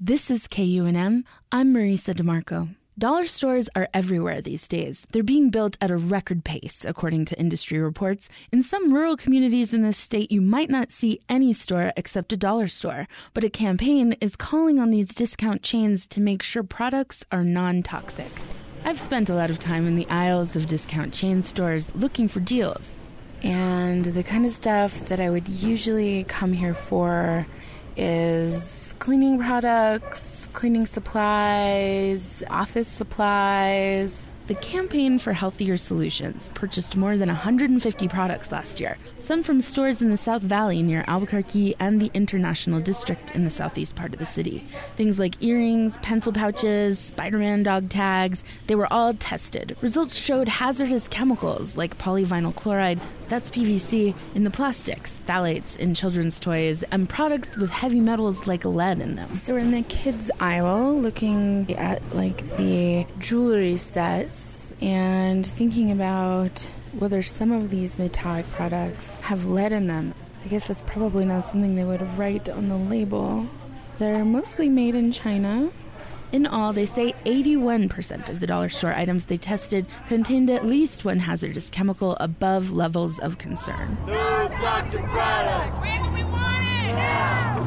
This is KUNM. I'm Marisa DeMarco. Dollar stores are everywhere these days. They're being built at a record pace, according to industry reports. In some rural communities in this state, you might not see any store except a dollar store. But a campaign is calling on these discount chains to make sure products are non-toxic. I've spent a lot of time in the aisles of discount chain stores looking for deals. And the kind of stuff that I would usually come here for is cleaning products, cleaning supplies, office supplies. The Campaign for Healthier Solutions purchased more than 150 products last year, some from stores in the South Valley near Albuquerque and the International District in the southeast part of the city. Things like earrings, pencil pouches, Spider-Man dog tags, they were all tested. Results showed hazardous chemicals like polyvinyl chloride, that's PVC, in the plastics, phthalates in children's toys, and products with heavy metals like lead in them. So we're in the kids aisle looking at the jewelry sets and thinking about whether some of these metallic products have lead in them. I guess that's probably not something they would write on the label. They're mostly made in China. In all, they say 81% of the dollar store items they tested contained at least one hazardous chemical above levels of concern. No toxic products! When do we want it? Now!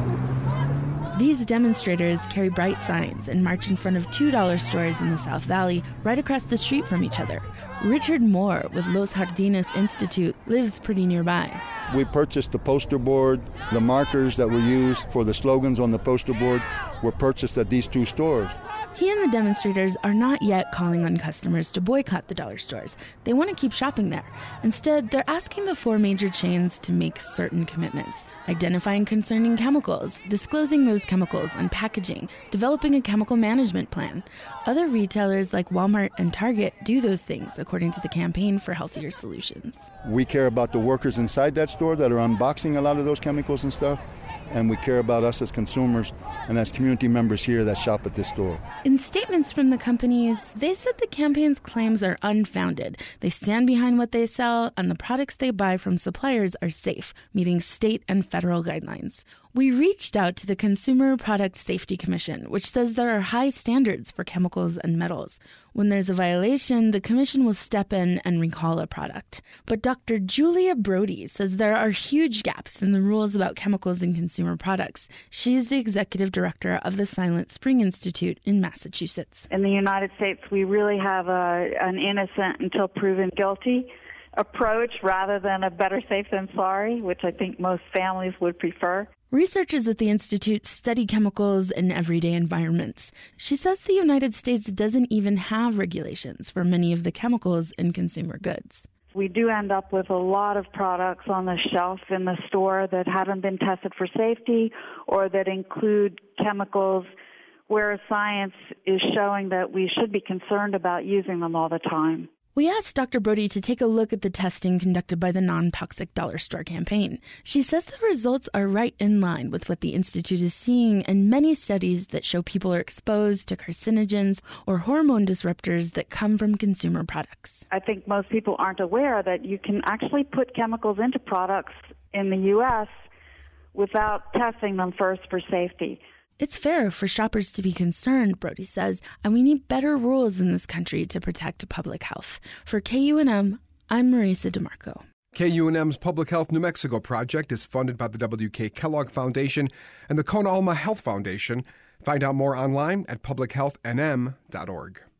These demonstrators carry bright signs and march in front of $2 stores in the South Valley, right across the street from each other. Richard Moore with Los Jardines Institute lives pretty nearby. We purchased the poster board. The markers that were used for the slogans on the poster board were purchased at these two stores. He and the demonstrators are not yet calling on customers to boycott the dollar stores. They want to keep shopping there. Instead, they're asking the four major chains to make certain commitments: identifying concerning chemicals, disclosing those chemicals and packaging, developing a chemical management plan. Other retailers like Walmart and Target do those things, according to the Campaign for Healthier Solutions. We care about the workers inside that store that are unboxing a lot of those chemicals and stuff. And we care about us as consumers and as community members here that shop at this store. In statements from the companies, they said the campaign's claims are unfounded. They stand behind what they sell, and the products they buy from suppliers are safe, meeting state and federal guidelines. We reached out to the Consumer Product Safety Commission, which says there are high standards for chemicals and metals. When there's a violation, the commission will step in and recall a product. But Dr. Julia Brody says there are huge gaps in the rules about chemicals in consumer products. She's the executive director of the Silent Spring Institute in Massachusetts. In the United States, we really have an innocent until proven guilty approach rather than a better safe than sorry, which I think most families would prefer. Researchers at the Institute study chemicals in everyday environments. She says the United States doesn't even have regulations for many of the chemicals in consumer goods. We do end up with a lot of products on the shelf in the store that haven't been tested for safety or that include chemicals where science is showing that we should be concerned about using them all the time. We asked Dr. Brody to take a look at the testing conducted by the Non-Toxic Dollar Store campaign. She says the results are right in line with what the Institute is seeing in many studies that show people are exposed to carcinogens or hormone disruptors that come from consumer products. I think most people aren't aware that you can actually put chemicals into products in the U.S. without testing them first for safety. It's fair for shoppers to be concerned, Brody says, and we need better rules in this country to protect public health. For KUNM, I'm Marisa DeMarco. KUNM's Public Health New Mexico project is funded by the W.K. Kellogg Foundation and the Kona Alma Health Foundation. Find out more online at publichealthnm.org.